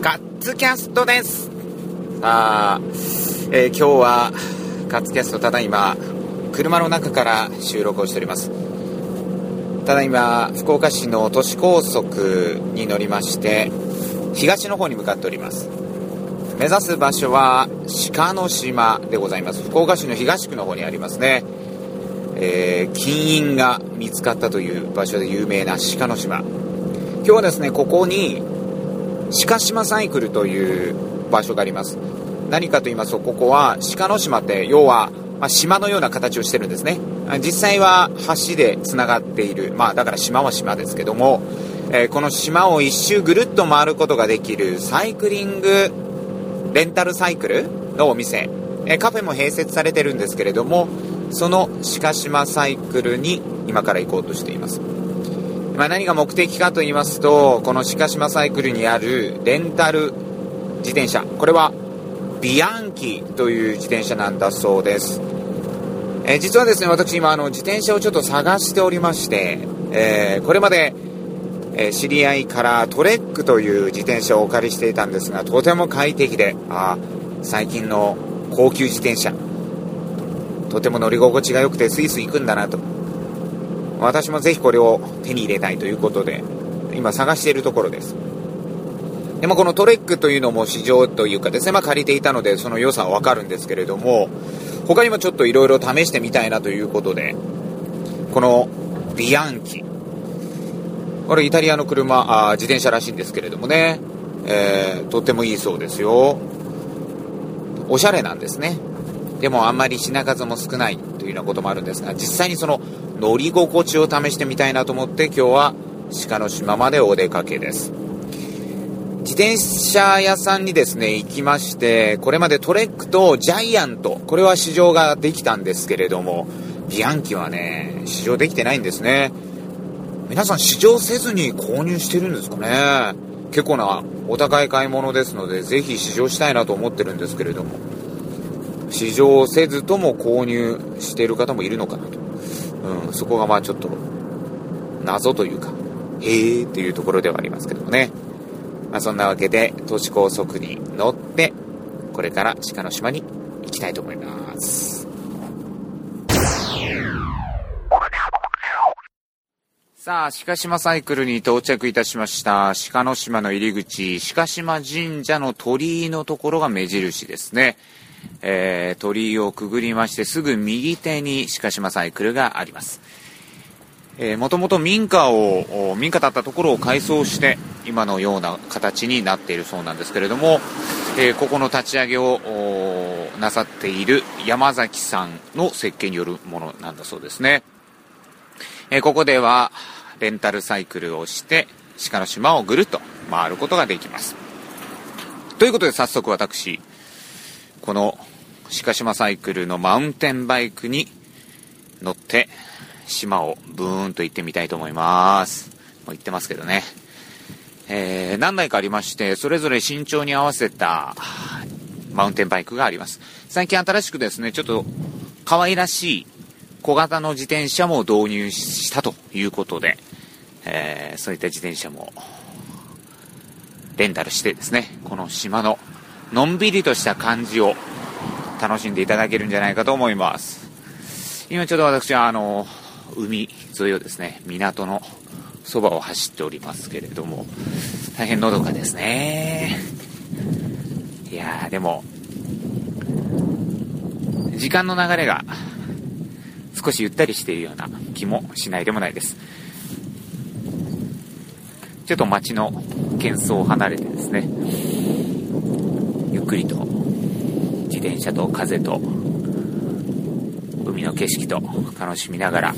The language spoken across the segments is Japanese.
カッツキャストです。今日はカッツキャスト、ただいま車の中から収録をしております。ただいま福岡市の都市高速に乗りまして東の方に向かっております。目指す場所は鹿の島でございます。福岡市の東区の方にありますね。金印が見つかったという場所で有名な鹿の島。今日はですね、ここに鹿島サイクルという場所があります。何かと言いますと、ここは鹿の島って要は、島のような形をしてるんですね。実際は橋でつながっている、だから島は島ですけども、この島を一周ぐるっと回ることができるサイクリングレンタルサイクルのお店、カフェも併設されてるんですけれども、その鹿島サイクルに今から行こうとしています。何が目的かと言いますと、この鹿島サイクルにあるレンタル自転車、これはビアンキという自転車なんだそうです。実はですね、私今自転車をちょっと探しておりまして、これまで、知り合いからトレックという自転車をお借りしていたんですが、とても快適で、最近の高級自転車とても乗り心地が良くてスイスイ行くんだなと、私もぜひこれを手に入れたいということで今探しているところです。でもこのトレックというのも市場というかですね、借りていたのでその良さはわかるんですけれども、他にもちょっといろいろ試してみたいなということで、このビアンキ、これイタリアの自転車らしいんですけれどもね、とってもいいそうですよ。おしゃれなんですね。でもあんまり品数も少ないというようなこともあるんですが、実際にその乗り心地を試してみたいなと思って今日は鹿の島までお出かけです。自転車屋さんにですね行きまして、これまでトレックとジャイアント、これは試乗ができたんですけれども、ビアンキはね試乗できてないんですね。皆さん試乗せずに購入してるんですかね。結構なお高い買い物ですので、ぜひ試乗したいなと思ってるんですけれども、試乗せずとも購入している方もいるのかなと、そこがちょっと謎というか、へーっていうところではありますけどもね。そんなわけで都市高速に乗ってこれから鹿の島に行きたいと思います。さあ、鹿島サイクルに到着いたしました。鹿の島の入り口、鹿島神社の鳥居のところが目印ですね。鳥居をくぐりましてすぐ右手に鹿島サイクルがあります。もともと民家だったところを改装して今のような形になっているそうなんですけれども、ここの立ち上げをなさっている山崎さんの設計によるものなんだそうですね。ここではレンタルサイクルをして鹿の島をぐるっと回ることができます。ということで早速私、この鹿島サイクルのマウンテンバイクに乗って島をブーンと行ってみたいと思います。もう行ってますけどね。何台かありまして、それぞれ身長に合わせたマウンテンバイクがあります。最近新しくですね、ちょっと可愛らしい小型の自転車も導入したということで、そういった自転車もレンタルしてですね、この島ののんびりとした感じを楽しんでいただけるんじゃないかと思います。今ちょっと私は海沿いをですね、港のそばを走っておりますけれども、大変のどかですね。いやー、でも時間の流れが少しゆったりしているような気もしないでもないです。ちょっと街の喧騒を離れてですね、ゆっくりと自転車と風と海の景色と楽しみながら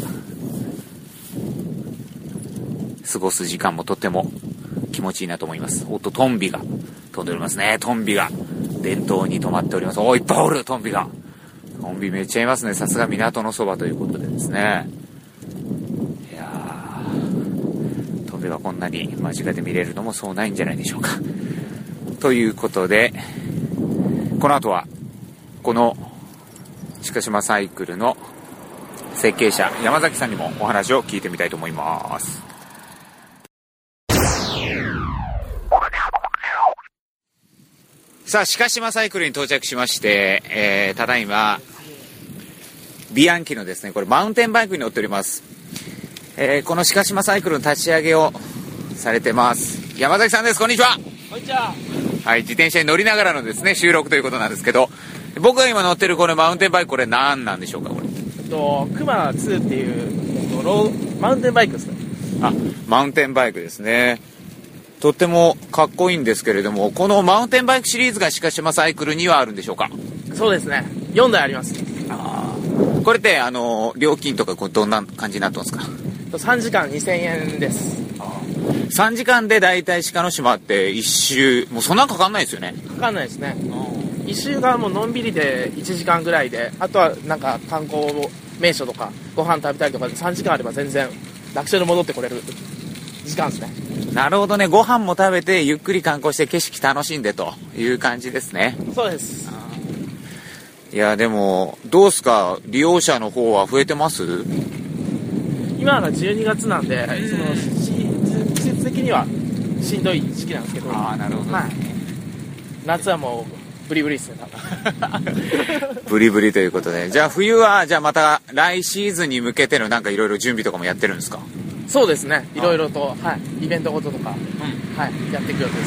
過ごす時間もとっても気持ちいいなと思います。トンビが飛んでおりますね。トンビが伝統に止まっております。いっぱいおるトンビが。トンビめっちゃいますね。さすが港のそばということでですね。いやー、トンビがこんなに間近で見れるのもそうないんじゃないでしょうか。ということで、この後はこの鹿島サイクルの設計者山崎さんにもお話を聞いてみたいと思います。 さあ鹿島サイクルに到着しまして、ただいまビアンキのですね、これマウンテンバイクに乗っております。この鹿島サイクルの立ち上げをされてます山崎さんです。こんにちは。 こんにちは。 はい、自転車に乗りながらのですね収録ということなんですけど、僕が今乗ってるこれマウンテンバイク、これ何なんでしょうか。これクマ2っていう、マウンテンバイクですね。 あ、マウンテンバイクですね。とってもかっこいいんですけれども、このマウンテンバイクシリーズが鹿島サイクルにはあるんでしょうか。 そうですね、4台あります。 これって料金とかどんな感じになってますか。 3時間2000円です。 3時間でだいたい鹿の島って1周もうそんなかかんないですよね。 かかんないですね。1周がもうのんびりで1時間ぐらいで、あとはなんか観光名所とかご飯食べたりとかで3時間あれば全然楽勝で戻ってこれる時間ですね。 なるほどね。ご飯も食べてゆっくり観光して景色楽しんでという感じですね。 そうです。 いやでもどうすか、利用者の方は増えてます？ 今が12月なんで、その季節的にはしんどい時期なんですけど。 なるほど、ね、はい、 夏はもうブリブリですね、多分。 ブリブリということで、じゃあ冬はじゃあまた来シーズンに向けてのなんかいろいろ準備とかもやってるんですか。 そうですね、いろいろと、はい、イベントごととか、はい、やっていく予定です。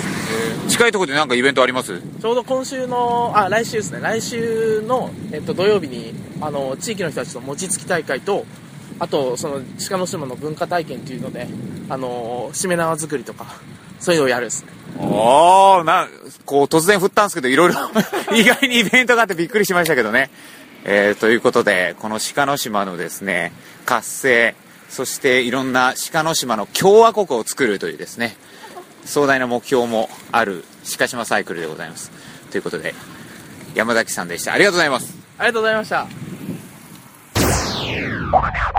近いところでなんかイベントあります？ ちょうど今週の来週ですね、来週の、土曜日に地域の人たちと餅つき大会と、あとその鹿の島の文化体験というのでしめ縄作りとかそういうのをやるですね。 こう突然振ったんですけど、いろいろ意外にイベントがあってびっくりしましたけどね。ということでこの鹿の島のですね活性、そしていろんな鹿の島の共和国を作るというですね壮大な目標もある鹿島サイクルでございます。ということで山崎さんでした。ありがとうございます。 ありがとうございました。